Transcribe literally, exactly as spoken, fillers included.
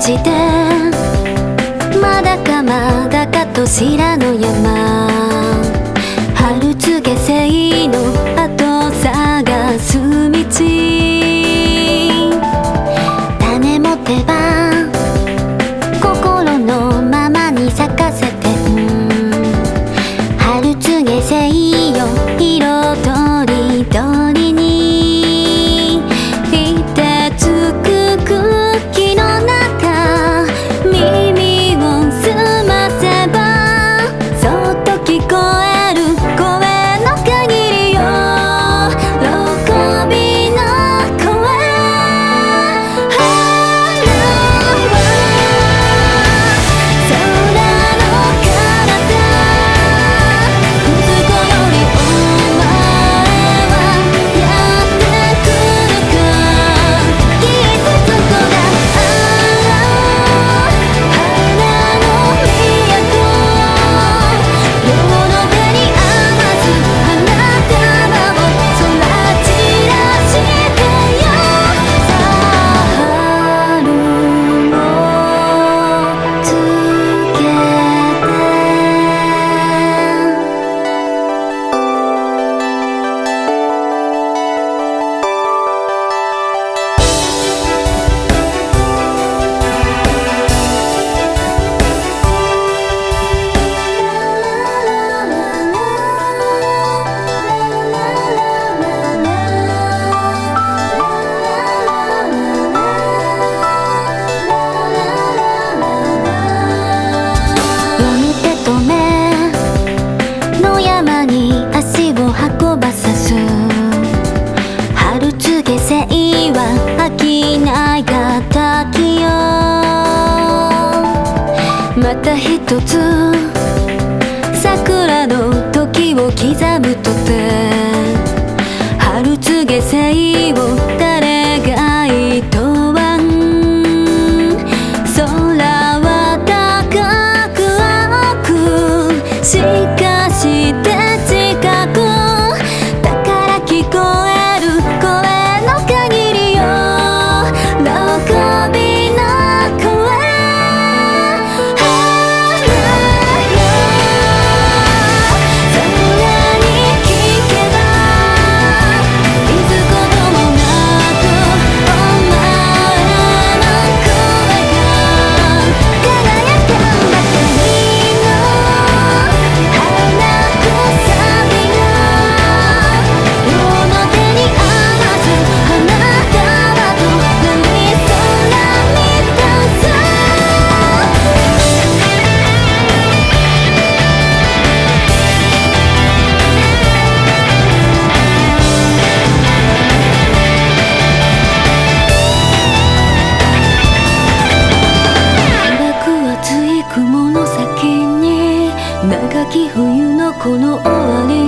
してまだかまだかと知らぬ山、春告げ生の後探す道、種持てば心のままに咲かせて、うん、春告げ生よ色とりどりにいてつく茎の中、耳を澄ませばそっと聞こえる声の限りよ、喜びの声。春は空の彼方、息子よりお前はやってくるか、きっとそこだ。ああ花の都、両の手に余す花束を空散らしてよ。さあ春を告げて。夜手止めの山に足を運ばさす、春告げ生は飽きないが滝よ、また一つ桜の時を刻むとて、春告げ生を誰がいとわん、空は高く青く、しかして近くだから聞こえる声の限りよ、喜びの声。春よ空に聞けばいつこともなくお前の声が輝かんばかりの花くさびが、両の手に余す花束と何空に立つ。暗く厚い雲の先に長き冬のこの終わり